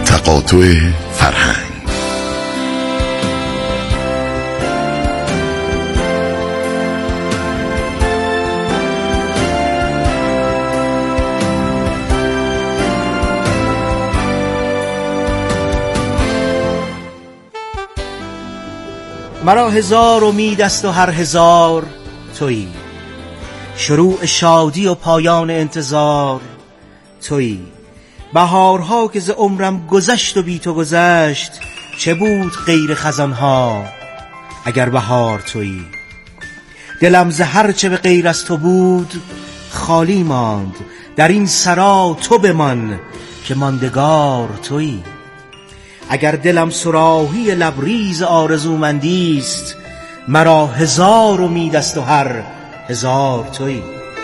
تقاطع فرهنگ. مرا هزار امید است و هر هزار تویی، شروع شادی و پایان انتظار تویی. بهارها که ز عمرم گذشت و بی تو گذشت، چه بود غیر خزانها اگر بهار تویی. دلم ز هر چه به غیر از تو بود خالی ماند، در این سرا تو بمان که ماندگار تویی. اگر دلم صراحی لبریز آرزومندی است، مرا هزار امید است و هر هزار تویی.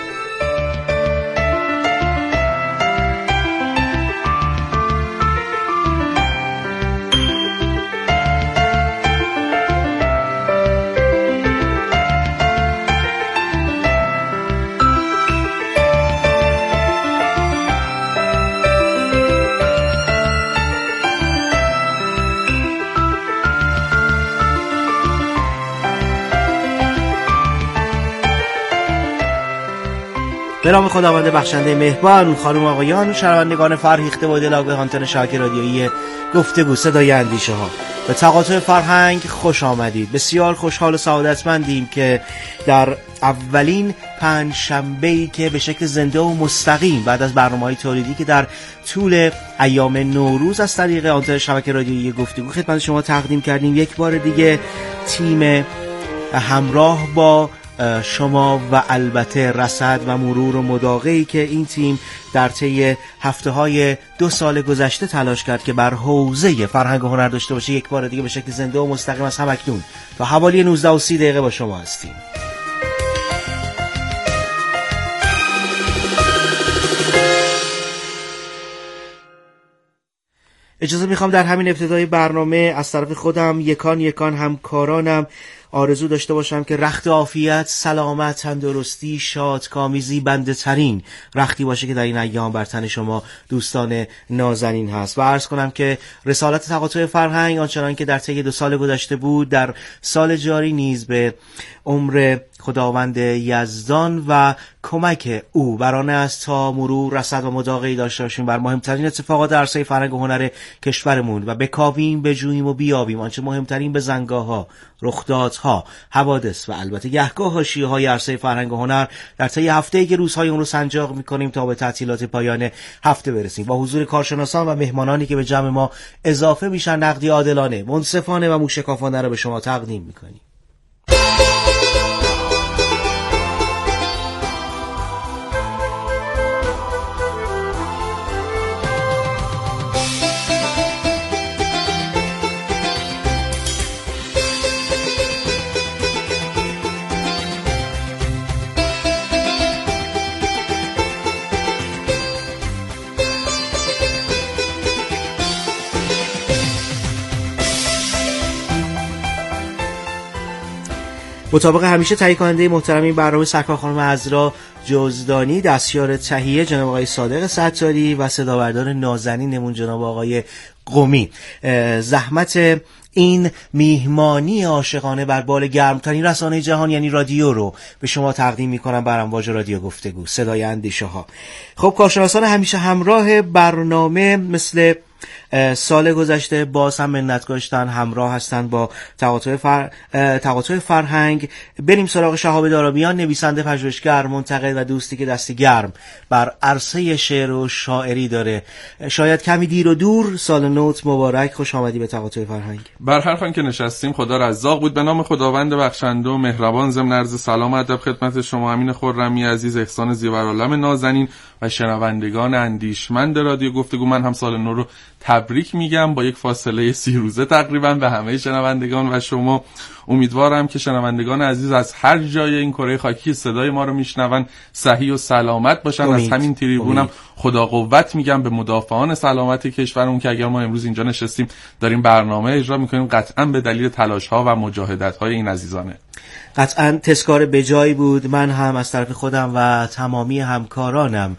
به نام خداوند بخشنده مهربان، خانم آقایان، شنوندگان فرهیخته و دلاگهانتن شبکه رادیویی گفتگو صدای اندیشه ها، به تقاطع فرهنگ خوش آمدید. بسیار خوشحال و سعادتمندیم که در اولین پنجشنبه‌ای که به شکل زنده و مستقیم بعد از برنامه‌های تولیدی که در طول ایام نوروز از طریق آنتن شبکه رادیویی گفتگو خدمت شما تقدیم کردیم، یک بار دیگه تیم همراه با شما و البته رصد و مرور و مداقعی که این تیم در طی هفته‌های 2 سال گذشته تلاش کرد که بر حوزه فرهنگ و هنر داشته باشه، یک بار دیگه به شکل زنده و مستقیم از همکنون تا حوالی 19 و 30 دقیقه با شما هستیم. اجازه میخوام در همین ابتدای برنامه از طرف خودم یکان همکارانم آرزو داشته باشم که رخت عافیت، سلامت، تندرستی، شادکامی بنده ترین رختی باشه که در این ایام بر تن شما دوستان نازنین هست و عرض کنم که رسالت تقاطع فرهنگ آنچنان که در طی 2 سال گذشته بود، در سال جاری نیز به عمر خداوند یزدان و کمک او برانه است تا مرور، رصد و مداقعی داشته باشیم بر مهمترین اتفاقات در عرصه فرهنگ و هنر کشورمون و بکاویم، بجوییم و بیابیم آنچه مهمترین به زنگاه‌ها، رخدادها، حوادث و البته گهگاه حاشیه‌های عرصه فرهنگ و هنر در طی هفته‌ای که روزهای اون رو سنجاق می‌کنیم تا به تعطیلات پایان هفته برسیم. با حضور کارشناسان و مهمانانی که به جمع ما اضافه میشن، نقدی عادلانه، منصفانه و موشکافانه رو به شما تقدیم می‌کنیم. مطابق همیشه تهیه کننده محترم این برنامه سرکار خانم عذرا جزدانی، دستیار تهیه جناب آقای صادق ستاری و صدابردار نازنینمون جناب آقای قمی. زحمت این میهمانی عاشقانه بر بال گرمترین رسانه جهان یعنی رادیو رو به شما تقدیم میکنم بر امواج رادیو گفتگو صدای اندیشه ها. خب کارشناسان همیشه همراه برنامه مثل سال گذشته باز هم منت گاشتن، همراه هستن با تقاطع فرهنگ. بریم سراغ شهاب دارابیان، نویسنده، پژوهشگر، منتقد و دوستی که دست گرم بر عرصه شعر و شاعری داره. شاید کمی دیر و دور، سال نوت مبارک، خوش آمدی به تقاطع فرهنگ. بر هر خوان که نشستیم خدا رزاق بود. به نام خداوند بخشنده و مهربان، ضمن عرض سلام و ادب خدمت شما امین خرمی عزیز، احسان زیورالعالم نازنین و شنوندگان اندیشمند رادیو گفتگو. من هم سال نو رو تبریک میگم با یک فاصله 30 روزه تقریبا به همه شنوندگان و شما. امیدوارم که شنوندگان عزیز از هر جای این کره خاکی صدای ما رو میشنون صحیح و سلامت باشن. از همین تریبونم خدا قوت میگم به مدافعان سلامت کشورمون که اگر ما امروز اینجا نشستیم داریم برنامه اجرا میکنیم، قطعا به دلیل تلاش ها و مجاهدت های این عزیزانه. قطعا تذکار بجایی بود. من هم از طرف خودم و تمامی همکارانم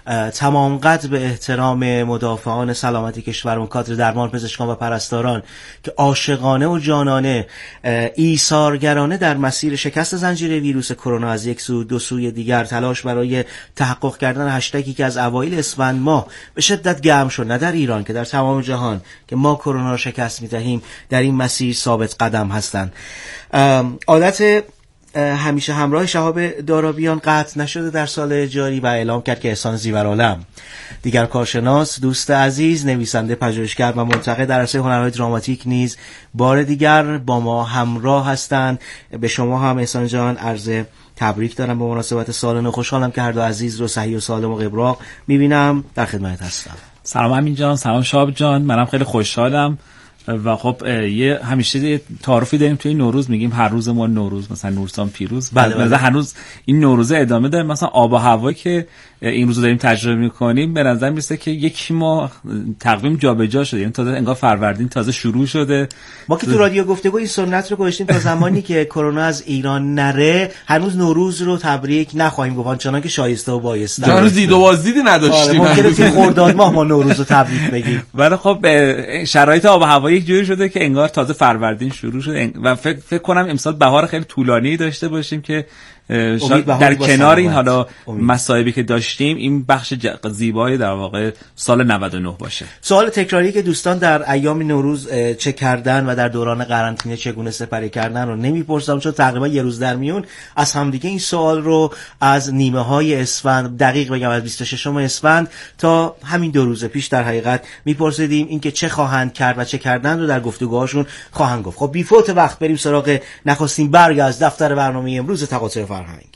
تمام قد به احترام مدافعان سلامت کشورمون، کادر درمان، پزشکان و پرستاران که عاشقانه و جانانه ایثارگرانه در مسیر شکست زنجیره ویروس کرونا از یک سو دو سوی دیگر تلاش برای تحقق کردن هشتگی که از اوایل اسفند ماه به شدت گرم شد، نه در ایران که در تمام جهان که ما کرونا را شکست می‌دهیم در این مسیر ثابت قدم هستند. عادت همیشه همراه شهاب دارابیان قطع نشده در سال جاری و اعلام کرد که احسان زیورعالم، دیگر کارشناس، دوست عزیز، نویسنده، پژوهشگر و منتقد در عرصه هنرهای دراماتیک نیز بار دیگر با ما همراه هستند. به شما هم احسان جان عرض تبریک دارم به مناسبت سال نو. خوشحالم که هر دو عزیز رو صحیح و سالم و قبراق میبینم. در خدمت هستم. سلام امین جان، سلام شهاب جان، منم خیلی خوشحالم و خب همیشه تعارفی داریم توی نوروز، میگیم هر روز ما نوروز، مثلا نورسان پیروز. مثلا هنوز این نوروزه ادامه داره. مثلا آب و هوا که این روزا داریم تجربه میکنیم به نظر میرسه که یک ماه تقویم جابجا شده، یعنی تازه انگار فروردین تازه شروع شده. ما که تو رادیو گفتگو این سنت رو گذاشتیم تا زمانی که کرونا از ایران نره هنوز نوروز رو تبریک نخواهیم گفت، چنان که شایسته و بایسته. هنوز دید و بازدیدی نداشتیم. ممکنه توی خرداد ماه ما نوروز رو تبریک بگیم. ولی خب شرایط آب و هوا یک جوری شده که انگار تازه فروردین شروع شده و فکر کنم امسال بهار خیلی طولانی داشته باشیم که در کنار این حالا مصائبی که داشتیم این بخش زیبای در واقع سال 99 باشه. سوال تکراری که دوستان در ایام نوروز چه کردن و در دوران قرنطینه چگونه سپری کردن رو نمیپرسم، چون تقریبا یه روز در میون از همدیگه این سوال رو از نیمه های اسفند، دقیق بگم از 26 اسفند تا همین 2 روز پیش در حقیقت میپرسیدیم اینکه چه خواهند کرد و چه کردن رو در گفتگوهاشون خواهند گفت. خب بی فوت وقت بریم سراغ نخستین برگ از دفتر برنامه امروز تقاطع فرهنگ.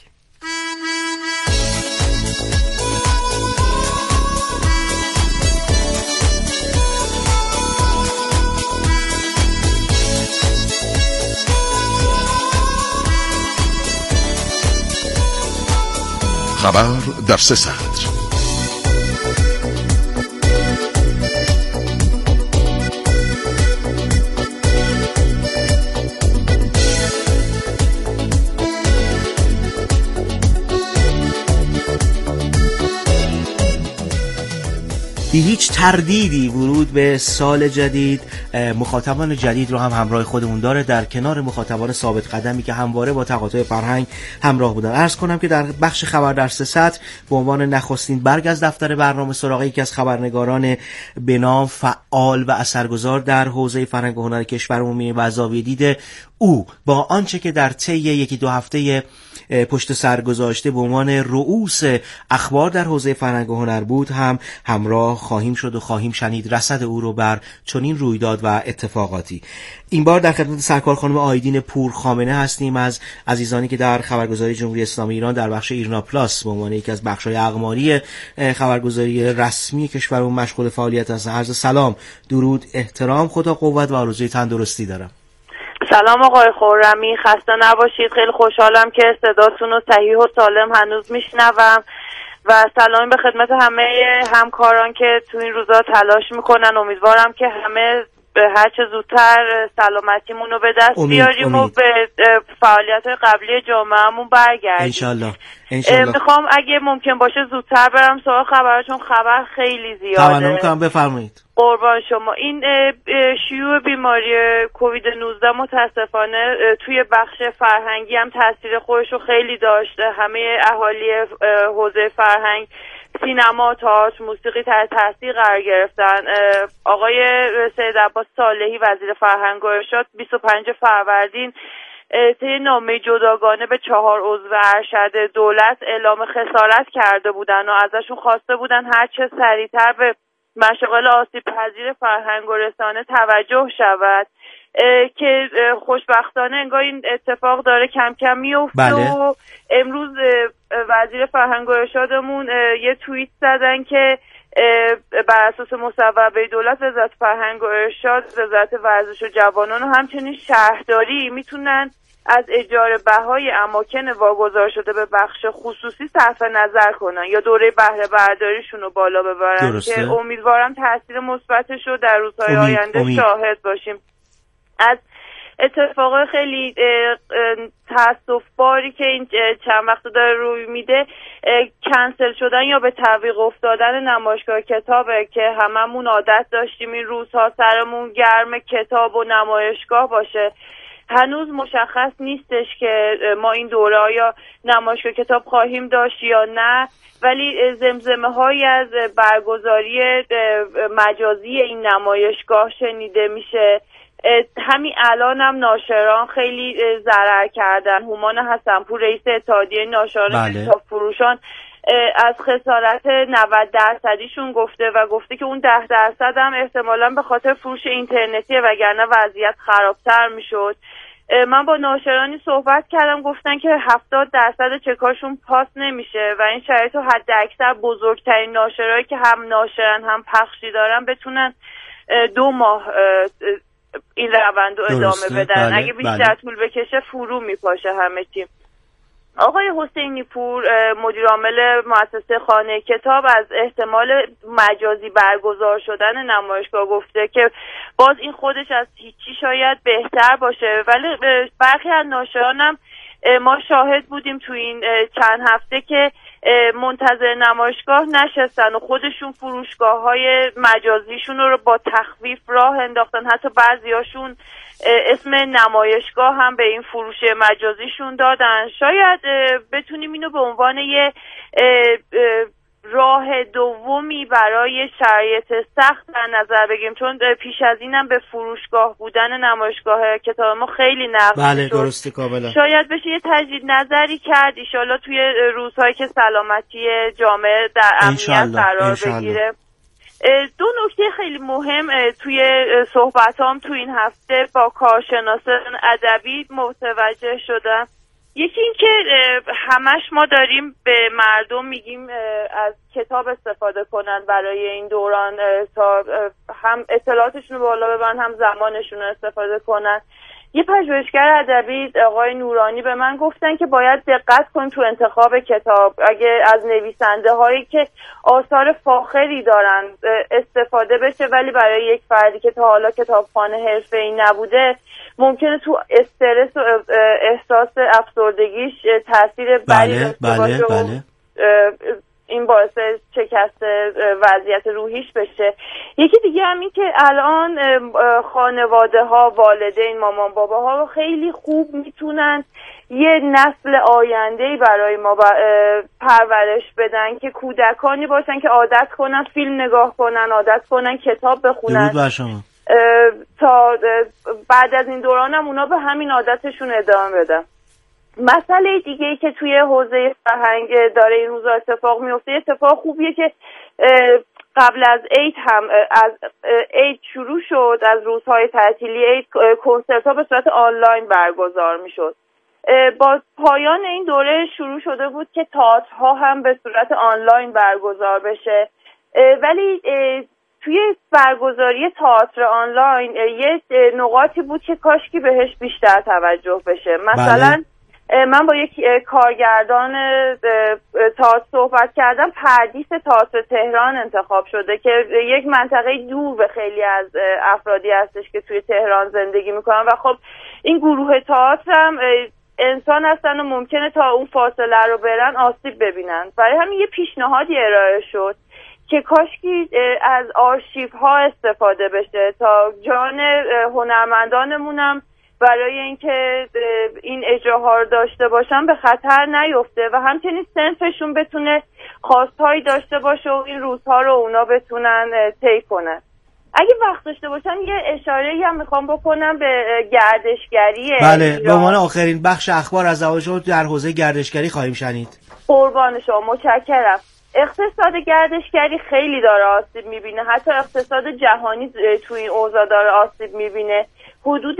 خبر در 3 سطر. بی هیچ تردیدی ورود به سال جدید مخاطبان جدید رو هم همراه خودمون داره، در کنار مخاطبان ثابت قدمی که همواره با تقاطع فرهنگ همراه بودن. عرض کنم که در بخش خبر در 3 سطر به عنوان نخستین برگ از دفتر برنامه سراغ یکی از خبرنگاران به نام فعال و اثرگذار در حوزه فرهنگ و هنر کشورمون می‌ریم و زاویه دید او با آنچه که در طی 1-2 هفته پشت سر گذاشته به عنوان رؤوس اخبار در حوزه فرهنگ و هنر بود هم همراه خواهیم شد و خواهیم شنید رصد او رو بر چنین رویداد و اتفاقاتی. این بار در خدمت سرکار خانم آیدین پورخامنه هستیم از عزیزانی که در خبرگزاری جمهوری اسلامی ایران در بخش ایرنا پلاس به عنوان یکی از بخش‌های اقماری خبرگزاری رسمی کشورمون مشغول فعالیت هستند. عرض سلام، درود، احترام، خدا قوت و آرزوی تندرستی دارم. سلام آقای خرمی، خسته نباشید. خیلی خوشحالم که صداتون رو صحیح و سالم هنوز میشنوم و سلامی به خدمت همه همکاران که تو این روزا تلاش میکنن. امیدوارم که همه به هر چه زودتر سلامتیمون رو به دست بیاریم و به فعالیت قبلی جامعهمون برگردیم انشالله. میخوام اگه ممکن باشه زودتر برم سراغ خبر، چون خبر خیلی زیاده. تمنا میکنم، بفرمایید. قربان شما. این شیوع بیماری کووید 19 متاسفانه توی بخش فرهنگی هم تاثیر خودش رو خیلی داشته. همه اهالی حوزه فرهنگ، سینما، تئاتر، موسیقی تحت تاثیر قرار گرفتن. آقای سید عباس صالحی وزیر فرهنگ و ارشاد 25 فروردین طی نامه جداگانه به 4 عضو ارشد دولت اعلام خسارت کرده بودن و ازشون خواسته بودن هر چه سریعتر به مشاغل آسیب پذیر فرهنگ و رسانه توجه شود که خوشبختانه انگار این اتفاق داره کم کم میفته. و امروز وزیر فرهنگ و ارشادمون یه توییت زدن که بر اساس مصوبه دولت وزارت فرهنگ و ارشاد، وزارت ورزش و جوانان و همچنین شهرداری میتونن از اجاره بهای اماکن واگذار شده به بخش خصوصی صرف نظر کنن یا دوره بهره برداریشون رو بالا ببرن. درسته. که امیدوارم تاثیر مثبتش رو در روزهای آینده شاهد باشیم. از اتفاق خیلی تأسف باری که این چند وقت داره روی میده کنسل شدن یا به تعویق افتادن نمایشگاه کتابه که هممون عادت داشتیم این روزها سرمون گرم کتاب و نمایشگاه باشه. هنوز مشخص نیستش که ما این دوره آیا نمایشگاه کتاب خواهیم داشت یا نه، ولی زمزمه هایی از برگزاری مجازی این نمایشگاه شنیده میشه. همین الان هم ناشران خیلی ضرر کردن. هومان حسنپور رئیس اتحادیه ناشران کتاب فروشان از خسارت 90% گفته و گفته که اون 10% هم احتمالاً به خاطر فروش اینترنتیه وگرنه وضعیت خرابتر میشد. من با ناشرانی صحبت کردم، گفتن که 70% چکاشون پاس نمیشه و این شرایط رو حد اکثر بزرگترین ناشرایی که هم ناشرن هم پخشی دارن بتونن 2 ماه این روند رو ادامه بدن. اگه بیشتر طول بکشه فرو میپاشه همه چی. آقای حسینی پور مدیر عامل مؤسسه خانه کتاب از احتمال مجازی برگزار شدن نمایشگاه گفته که باز این خودش از هیچی شاید بهتر باشه، ولی برخی از ناشرانم ما شاهد بودیم تو این چند هفته که منتظر نمایشگاه نشستن و خودشون فروشگاه‌های مجازیشون رو با تخفیف راه انداختن. حتی بعضیاشون اسم نمایشگاه هم به این فروش مجازیشون دادن. شاید بتونیم اینو به عنوان یه راه دومی برای شرایط سخت در نظر بگیریم، چون پیش از اینم به فروشگاه بودن نمایشگاه کتاب ما خیلی نقد شد. بله درسته کاملا. شاید بشه یه تجدید نظری کرد ایشالا توی روزهایی که سلامتی جامعه در امنیت قرار بگیره. 2 نکته خیلی مهم توی صحبتام تو این هفته با کارشناسان ادبی متوجه شدم. یکی این که همش ما داریم به مردم میگیم از کتاب استفاده کنن برای این دوران تا هم اطلاعاتشون رو بالا ببرن هم زمانشون رو استفاده کنن. یه پژوهشگر ادبی آقای نورانی به من گفتن که باید دقت کن تو انتخاب کتاب. اگه از نویسنده هایی که آثار فاخری دارن استفاده بشه ولی برای یک فردی که تا حالا کتابخوان حرفه‌ای نبوده ممکنه تو استرس و احساس افسردگیش تاثیر بدی داشته باشه. این باعث شکست وضعیت روحیش بشه. یکی دیگه هم این که الان خانواده ها، والدین، مامان بابا ها خیلی خوب میتونن یه نسل آینده‌ای برای ما پرورش بدن که کودکانی باشن که عادت کنن فیلم نگاه کنن، عادت کنن کتاب بخونن. درود بر شما. تا بعد از این دوران هم اونا به همین عادتشون ادامه بدن. مسئله دیگه ای که توی حوزه فرهنگ داره این روزا اتفاق میفته، اتفاق خوبیه که قبل از عید هم از عید شروع شد، از روزهای تعطیلی عید کنسرت ها به صورت آنلاین برگزار میشد. با پایان این دوره شروع شده بود که تئاترها هم به صورت آنلاین برگزار بشه، ولی توی برگزاری تئاتر آنلاین یه نقاطی بود که کاشکی بهش بیشتر توجه بشه. مثلا من با یک کارگردان تئاتر صحبت کردم. پردیس تئاتر تهران انتخاب شده که یک منطقه دور به خیلی از افرادی هستش که توی تهران زندگی میکنن و خب این گروه تئاتر هم انسان هستن و ممکنه تا اون فاصله رو برن آسیب ببینن. برای همین یه پیشنهادی ارائه شد که کاشکی از آرشیو ها استفاده بشه تا جان هنرمندانمونم برای اینکه این اجراها رو داشته باشن به خطر نیفته و همچنین صنفشون بتونه خواستهایی داشته باشه و این روزها رو اونا بتونن طی کنن. اگه وقت داشته باشن یه اشاره‌ای هم میخوام بکنم به گردشگری. بله، به عنوان آخرین بخش اخبار از زبان شما در حوزه گردشگری خواهیم شنید. قربان شما، متشکرم. اقتصاد گردشگری خیلی داره آسیب میبینه، حتی اقتصاد جهانی توی این اوضاع داره آسیب میبینه. حدود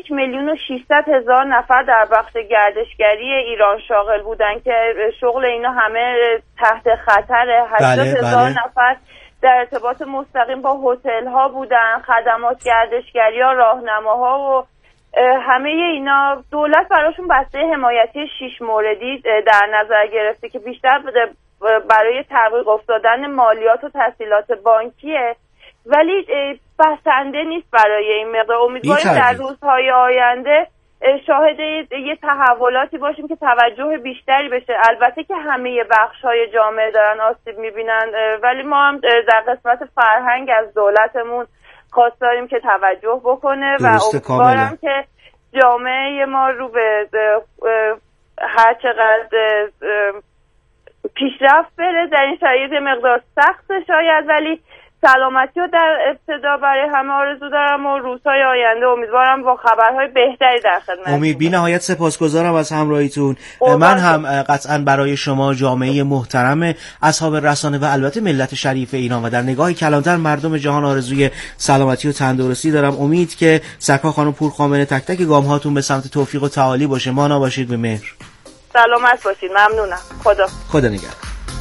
1,600,000 نفر در بخش گردشگری ایران شاغل بودن که شغل اینا همه تحت خطره. 80,000 نفر در ارتباط مستقیم با هتل ها بودن، خدمات گردشگری ها، راهنماها و همه اینا. دولت براشون بسته حمایتی 6 موردی در نظر گرفته که بیشتر برای تعویق افتادن مالیات و تسهیلات بانکیه ولی بسنده نیست برای این مقدار. امیدواریم در روزهای آینده شاهد یه تحولاتی باشیم که توجه بیشتری بشه. البته که همه بخش‌های جامعه دارن آسیب می‌بینن، ولی ما هم در قسمت فرهنگ از دولتمون خواست داریم که توجه بکنه و امیدوارم که جامعه ما رو به هر چقدر پیشرفت بره. در این شرایط مقدار سخت شاید، ولی سلامتی رو در ابتدا برای همه آرزو دارم و روزهای آینده امیدوارم با خبرهای بهتری در خدمت. امید، بی نهایت سپاسگزارم از همراهیتون. من هم قطعا برای شما جامعه محترم اصحاب رسانه و البته ملت شریف ایران و در نگاه کلانتر مردم جهان آرزوی سلامتی و تندرستی دارم. امید که سرکار خانم پورخامنه تک تک گام هاتون به سمت توفیق و تعالی باشه. مانا باشید به مهر. سلامت باشید. ممنونم. خدا نگهدار.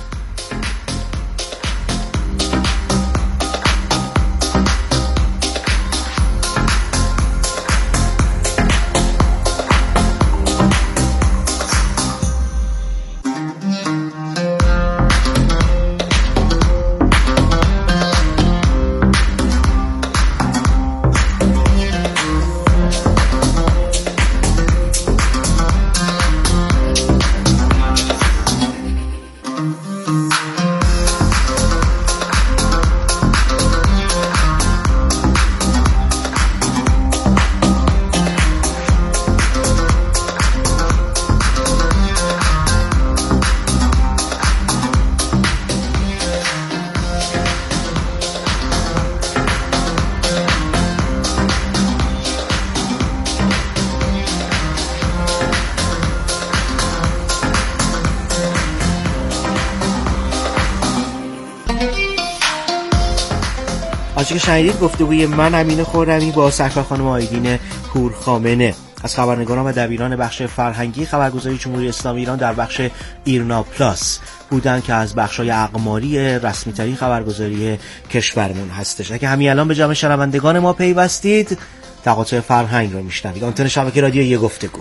آنچه که شنیدید گفتگوی من امین خرمی با سرکار خانم آیدین پورخامنه از خبرنگاران و دبیران بخش فرهنگی خبرگزاری جمهوری اسلامی ایران در بخش ایرنا پلاس بودند که از بخش‌های اقماری رسمی ترین خبرگزاری کشورمون هستش. اگه همین الان به جمع شنوندگان ما پیوستید، تقاطع فرهنگ رو میشنوید. آنتن شبکه رادیو یه گفتگو.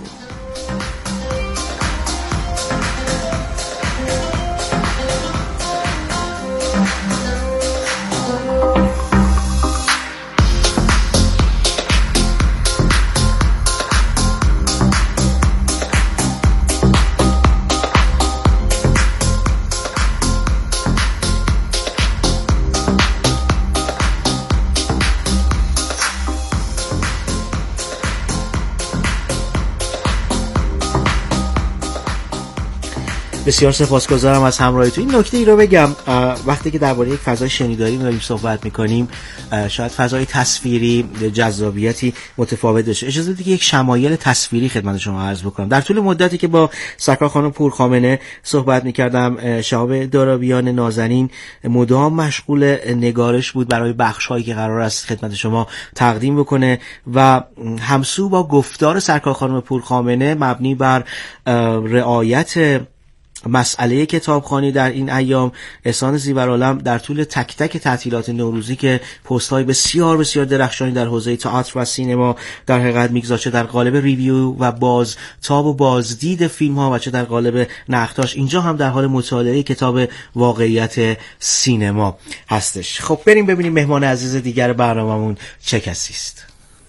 بسیار سپاسگزارم از همراهیتون. این نکته ای رو بگم، وقتی که درباره یک فضای شنیداری داریم صحبت میکنیم، شاید فضای تصویری جذابیتی متفاوت داشته. اجازه بدید که یک شمایل تصویری خدمت شما عرض بکنم. در طول مدتی که با سرکار خانم پورخامنه صحبت میکردم، شهاب دارابیان نازنین مدام مشغول نگارش بود برای بخش‌هایی که قرار است خدمت شما تقدیم بکنه و همسو با گفتار سرکار خانم پورخامنه مبنی بر رعایت مسئله کتابخوانی در این ایام، احسان زیورعالم در طول تک تک تعطیلات نوروزی که پست‌های بسیار بسیار درخشانی در حوزه تئاتر و سینما در حقیقت میگذاشت، چه در قالب ریویو و بازتاب و بازدید فیلم‌ها و چه در قالب نقداش، اینجا هم در حال مطالعه کتاب واقعیت سینما هستش. خب بریم ببینیم مهمان عزیز دیگر برنامه‌مون چه کسی است.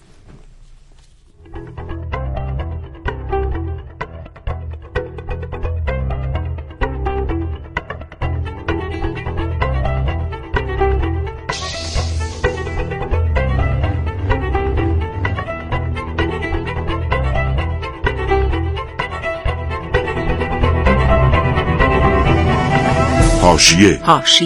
حاشیه.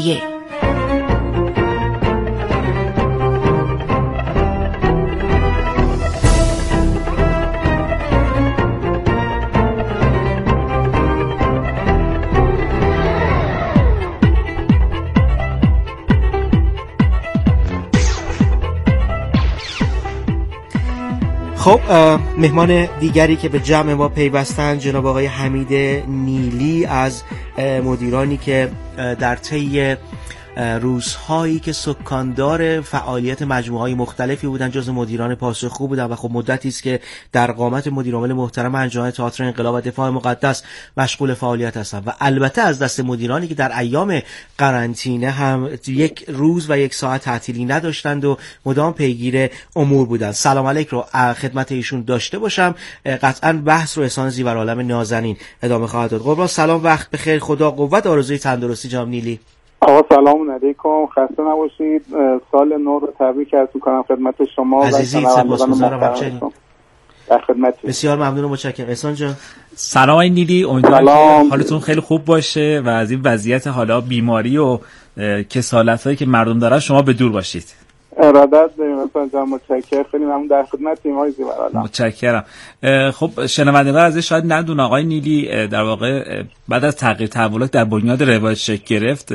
خب مهمان دیگری که به جمع ما پیوستن جناب آقای حمید نیلی از مدیرانی که در طی روزهایی که سکاندار فعالیت مجموعه‌های مختلفی بودن، جزو مدیران پاسخگو بودن و خب مدتی است که در قامت مدیرعامل محترم انجمن تئاتر انقلاب و دفاع مقدس مشغول فعالیت هستن و البته از دست مدیرانی که در ایام قرنطینه هم یک روز و یک ساعت تعطیلی نداشتند و مدام پیگیر امور بودند. سلام علیک رو خدمت ایشون داشته باشم. قطعا بحث رو احسان زیورعالم نازنین ادامه خواهد داد. قربان سلام، وقت بخیر، خدا قوت، آرزوی تندرستی جناب نیلی. آقا سلام علیکم، خسته نباشید. سال نو رو تبریک عرض می‌کنم خدمت شما عزیزی، سپاسگزارم. همچنین در خدمتتون. بسیار ممنون و متشکرم. احسان جان سلام آقای نیلی، امیدوارم که حالتون خیلی خوب باشه و از این وضعیت حالا بیماری و کسالت‌هایی که مردم دارن شما به دور باشید. ارادت داریم احسان جان، متشکرم، خیلی ممنون، در خدمتتون آقای زیورعالم. متشکرم. خب شنوندگان ازش شاید ندون آقای نیلی در واقع بعد از تغییر تحولات در بنیاد روایت شکل گرفت،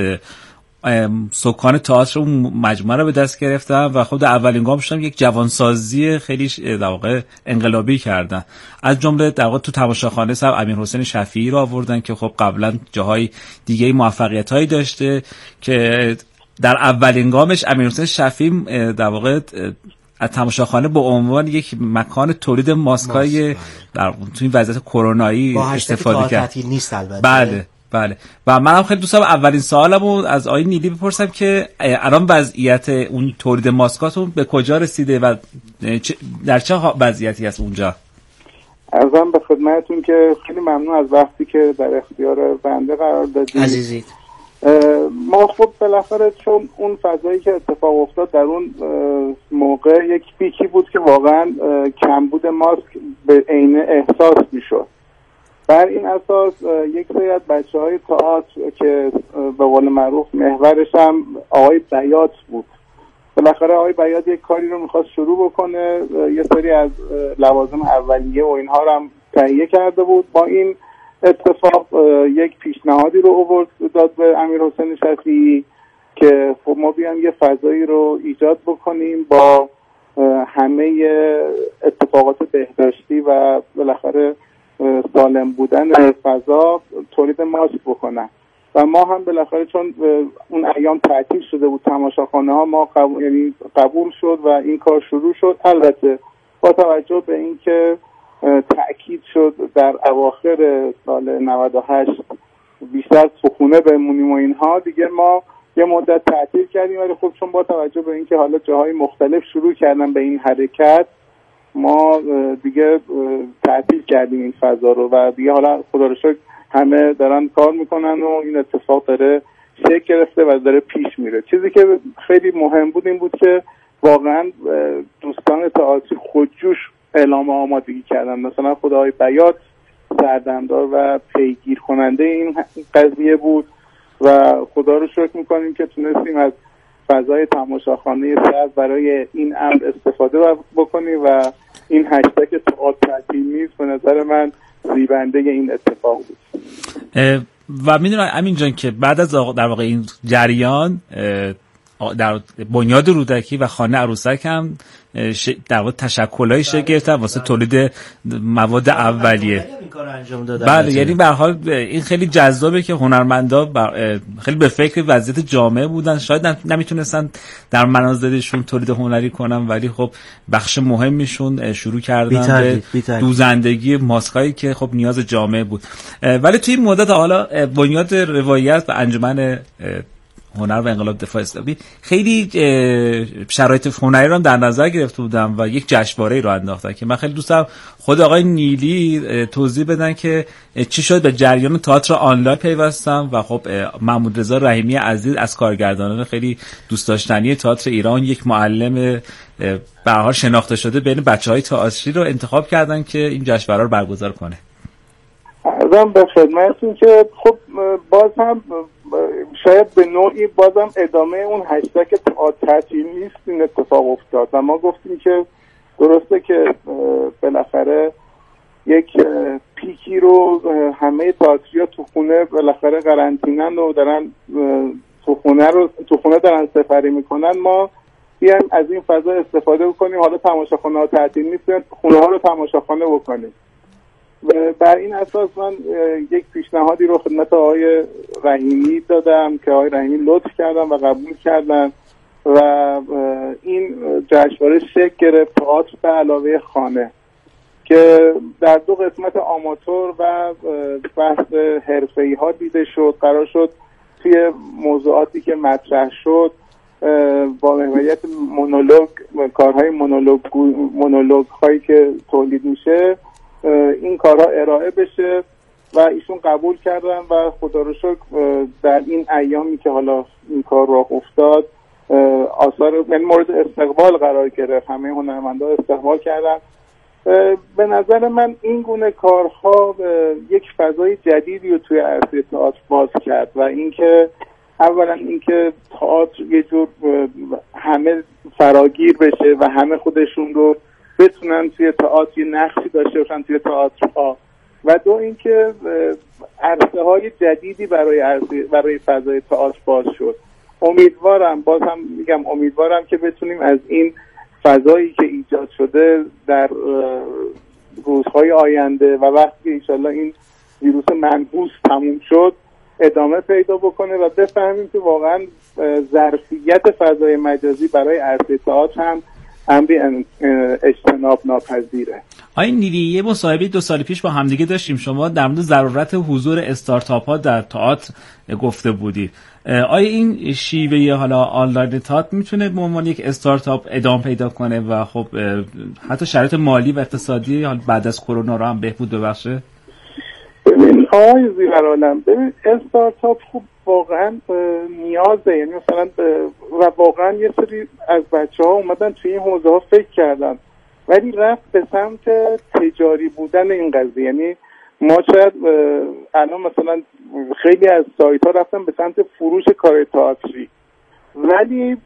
سکان تئاتر اون مجموعه رو به دست گرفتن و خود اولین گام شدن یک جوانسازی خیلی در واقع انقلابی کردن. از جمله در واقع تو تماشاخانه صاحب امیرحسین شفیعی رو آوردن که خب قبلا جاهای دیگه موفقیت‌هایی داشته که در اولین گامش امیرحسین شفیعی در واقع از تماشاخانه به عنوان یک مکان تولید ماسکای در توی وضعیت کرونایی استفاده کرد. نیست البته. بله و منم خیلی دوست دارم اولین سوالمو از آقای نیلی بپرسم که الان وضعیت اون تولید ماسکاتون به کجا رسیده و در چه وضعیتی هست اونجا؟ عرضم به خدمتتون که خیلی ممنون از وقتی که در اختیار بنده قرار دادید عزیزی. ما خب بالاخره چون اون فضایی که اتفاق افتاد در اون موقع یک پیکی بود که واقعا کمبود ماسک به عینه احساس میشد. بر این اساس یک سری از بچه‌های تئاتر که به قول معروف محورش هم آقای بیات بود، بالاخره آقای بیات یک کاری رو میخواست شروع بکنه، یه سری از لوازم اولیه و اینها رو هم تهیه کرده بود. با این اتفاق یک پیشنهادی رو آورد داد به امیرحسین شفیعی که خب ما بیایم یه فضایی رو ایجاد بکنیم با همه اتفاقات بهداشتی و بالاخره سالم بودن فضا تولید ماسک بکنن و ما هم بالاخره چون اون ایام تعطیل شده بود تماشاخانه ها، ما قبول شد و این کار شروع شد. البته با توجه به اینکه تأکید شد در اواخر سال 98 بیشتر تو خونه بمونیم و اینها، دیگه ما یه مدت تعطیل کردیم، ولی خب چون با توجه به اینکه حالا جاهای مختلف شروع کردن به این حرکت، ما دیگه تعطیل کردیم این فضا رو و دیگه حالا خدا رو شکر همه دارن کار میکنن و این اتفاق داره شکل گرفته و داره پیش میره. چیزی که خیلی مهم بود این بود که واقعا دوستان تئاتری خودجوش اعلام آمادگی کردن، مثلا خدای بیات سردمدار و پیگیر کننده این قضیه بود و خدا رو شکر میکنیم که تونستیم از فضای تماشاخانه سبز برای این امر استفاده بکنیم و این هشتگ تئاتر تعطیل نیست به نظر من زیبنده این اتفاق بود. و میدونم امین جان که بعد از در واقع این جریان در بنیاد رودکی و خانه عروسک هم در واقع تشکل‌های شکل گرفتن واسه تولید مواد اولیه. بله، یعنی به هر حال این خیلی جذابه که هنرمندا خیلی به فکر وضعیت جامعه بودن، شاید نمیتونستن در منازلشون تولید هنری کنن ولی خب بخش مهمیشون شروع کردن به دوزندگی ماسکایی که خب نیاز جامعه بود. ولی توی این مدت حالا بنیاد روایت و انجمن هنر و انقلاب دفاع اسلامی خیلی شرایط هنری رو هم در نظر گرفته بودم و یک جشنواره‌ای رو انداختن که من خیلی دوست دارم خود آقای نیلی توضیح بدن که چی شد به جریان تئاتر آنلاین پیوستم و خب محمود رضا رحیمی عزیز از کارگردانان خیلی دوست داشتنی تئاتر ایران، یک معلم به هر حال شناخته شده بین بچه‌های تئاتری رو انتخاب کردن که این جشنواره رو برگزار کنه. عرضم به خدمتتون که خب باز هم شاید به نوعی بازم ادامه اون هشتگ تئاتر تعطیل نیست این اتفاق افتاد و ما گفتیم که درسته که بالاخره یک پیکی رو همه تئاتریا تو خونه بالاخره قرنطینه‌ن و دارن تو خونه دارن سپری میکنن، ما بیایم از این فضا استفاده بکنیم، حالا تماشاخانه ها تعطیل نیست، خونه ها رو تماشاخانه بکنیم بر این اساس من یک پیشنهادی رو خدمت آقای رحیمی دادم که آقای رحیمی لطف کردن و قبول کردن و این جشنواره شکل گرفت تئاتر به علاوه خانه که در 2 قسمت آماتور و بحث حرفه‌ای ها دیده شد. قرار شد توی موضوعاتی که مطرح شد با محوریت مونولوگ، کارهای مونولوگ هایی که تولید میشه این کارها ارائه بشه و ایشون قبول کردن و خدا رو شکر در این ایامی که حالا این کار راه افتاد آثار مورد استقبال قرار گرفت، همه هنرمندان استقبال کردن. به نظر من این گونه کارها یک فضای جدیدی رو توی عرصه تئاتر باز کرد و اینکه اولا اینکه تئاتر یه جور همه فراگیر بشه و همه خودشون رو بتونن توی تئاتر نقشی داشته باشن توی تئاترها و 2 اینکه عرصه های جدیدی برای فضای تئاتر باز شد. امیدوارم که بتونیم از این فضایی که ایجاد شده در روزهای آینده و وقتی انشالله این ویروس منحوس تموم شد ادامه پیدا بکنه و بفهمیم که واقعا ظرفیت فضای مجازی برای عرصه تئاتر هم امری اجتناب ناپذیره. آقای نیلی، یه مصاحبه 2 سال پیش با همدیگه داشتیم، شما در مورد ضرورت حضور استارتاپ ها در تئاتر گفته بودید. آیا این شیوه حالا آنلاین تئاتر میتونه به عنوان یک استارتاپ ادامه پیدا کنه و خب حتی شرایط مالی و اقتصادی بعد از کرونا رو هم بهبود ببخشه؟ ببین آقای زیورالم، استارتاپ خوب واقعا نیازه، یعنی مثلا و واقعا یه سری از بچه‌ها اومدن توی این حوزه ها فکر کردن ولی رفت به سمت تجاری بودن این قضیه. یعنی ما شاید الان مثلا خیلی از سایت ها رفتن به سمت فروش کار تئاتری ولی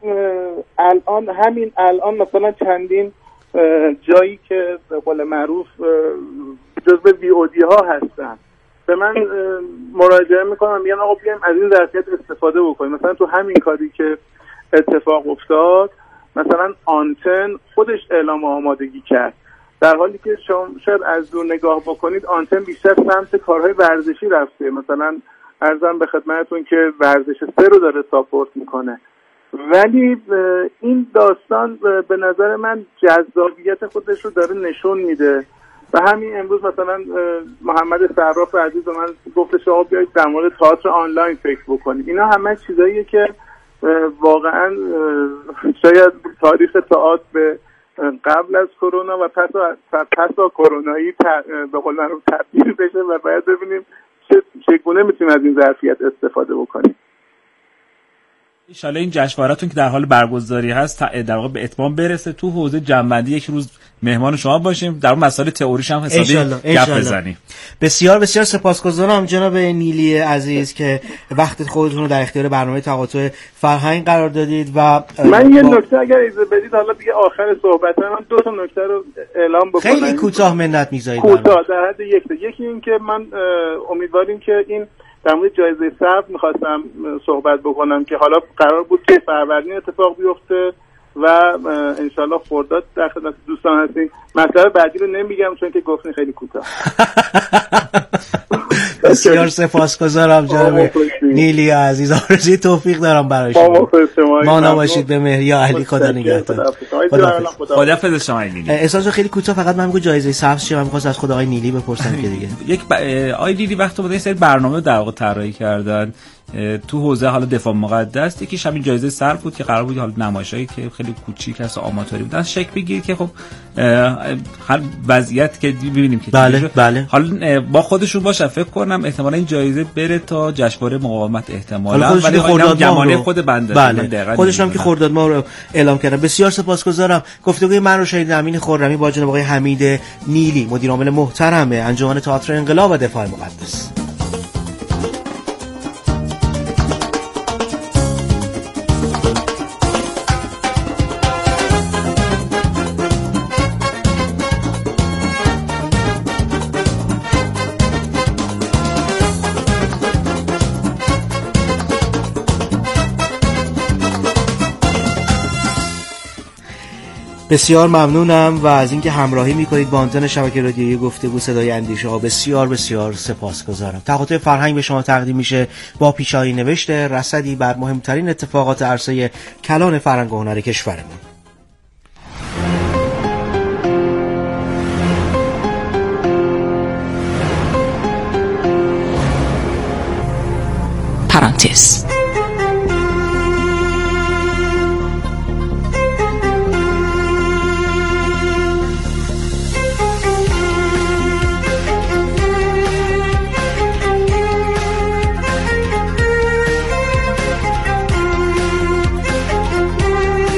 الان مثلا چندین جایی که به قول معروف جزو VOD ها هستن به من مراجعه میکنم میگن آقا بیایم از این ظرفیت استفاده بکنیم. مثلا تو همین کاری که اتفاق افتاد مثلا آنتن خودش اعلام آمادگی کرد، در حالی که شما شاید از دور نگاه بکنید آنتن بیشتر سمت کارهای ورزشی رفته. مثلا عرضم به خدمتتون که ورزش 3 رو داره ساپورت میکنه ولی این داستان به نظر من جذابیت خودش رو داره نشون میده و همین امروز مثلا محمد صراف عزیز به من گفتش آقا بیایید در مورد تئاتر آنلاین فکر بکنیم. اینا همه چیزاییه که واقعا شاید تاریخ تئاتر به قبل از کرونا و پس از کرونایی به قول معروف تبدیل بشه و باید ببینیم چگونه میتونیم از این ظرفیت استفاده بکنیم. ان شاءالله این جشنواره‌تون که در حال برگزاری هست در واقع به اتمام برسه، تو حوزه جنبندی یک روز مهمان شما باشیم، در اون مسائل تئوریش هم حسابی گپ بزنیم. بسیار بسیار سپاسگزارم جناب نیلی عزیز که وقت خودتون رو در اختیار برنامه تقاطع فرهنگ قرار دادید و من یه نکته اگر اجازه بدید حالا دیگه آخر صحبت من 2 تا نکته رو اعلام بکنم. خیلی کوتاه منت می‌ذارید. کوتاه در حد یکی این که من امیدواریم که این در مورد جایزه صبر می‌خواستم صحبت بکنم که حالا قرار بود که فروردین اتفاق بیفته و انشالله خرداد در خدمت دوستان هستیم. مطلب بعدی رو نمیگم چون که گفتین خیلی کوتاه. بسیار سپاسگزارم جناب نیلی عزیز، آرزوی توفیق دارم برای شما. مانا باشید به مهر علی، خدا نگهدار. خداحافظ شما نیلی. احساس خیلی کوتاه فقط من میگم جایزه سبز چیه، من می‌خواستم از خود آقای نیلی بپرسم که دیگه یک آقای نیلی وقت بود این سری برنامه در واقع طراحی کردن تو حوزه حالا دفاع مقدس، یکیش همین جایزه صرف بود که قرار بود حالا نمایشایی که خیلی کوچیک است و آماتوری بودن شکل بگیره که خب هر وضعیت که ببینیم که بله. حالا با خودشون باشه فکر کنم احتمالاً این جایزه بره تا جشنواره مقاومت احتمالاً، ولی خرداد ماه خود بنده بله. خودشون هم که خرداد ماه رو اعلام کردن. بسیار سپاسگزارم. گفتگوی من رو شنیدید امین خرمی با جناب آقای حمید نیلی، مدیر عامل محترم انجمن تئاتر انقلاب و دفاع مقدس. بسیار ممنونم و از اینکه همراهی میکنید با آنتن شبکه رادیویی گفتگو صدای اندیشه ها بسیار بسیار سپاسگزارم. تقاطع فرهنگ به شما تقدیم میشه با پیشایی نوشته رصدی بر مهمترین اتفاقات عرصه کلان فرهنگ و هنر کشورمون. پرانتز